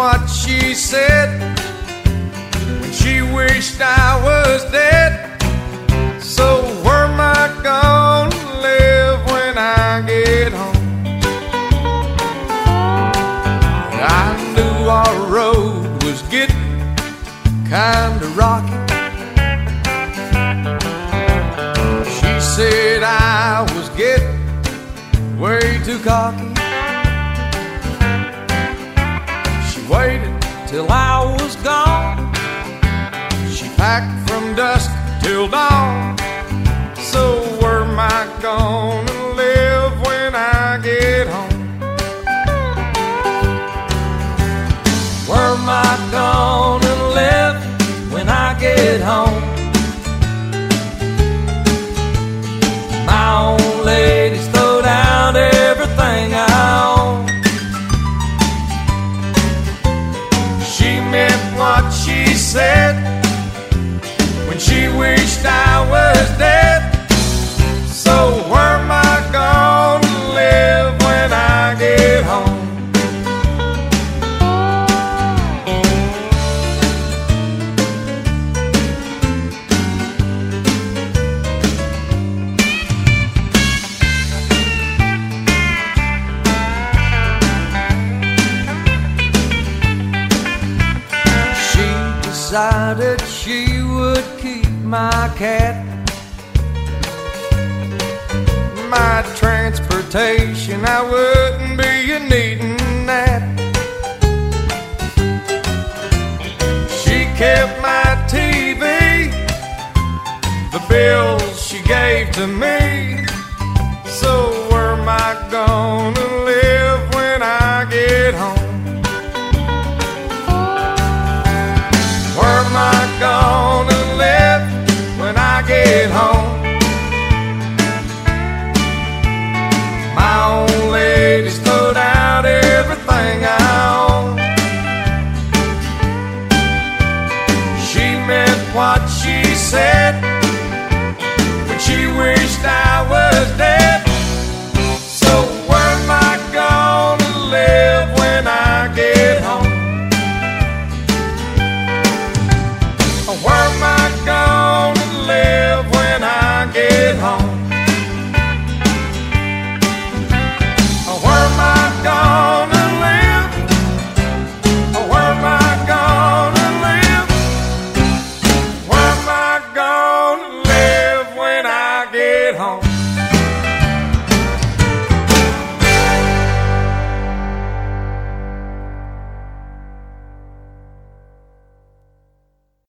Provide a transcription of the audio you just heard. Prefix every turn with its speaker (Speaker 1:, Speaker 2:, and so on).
Speaker 1: what she said when she wished I was dead. So where am I gonna live when I get home? I knew our road was getting kinda rocky. She said I was getting way too cocky. She waited till I was gone. She packed from dusk till dawn. So where am I gonna live when I get home? Where am I gonna live when I get home? My old lady's throwed out everything I own. She meant what she said when she wished I was dead. So where am I gonna live when I get home? She decided she would keep my cat, my transportation. I wouldn't be needing that. She kept my TV, the bills she gave to me. So where am I gonna live when I get home? Where am I gonna live when I get home? My old lady's throwed out everything I own. She meant what she said when she wished I was dead.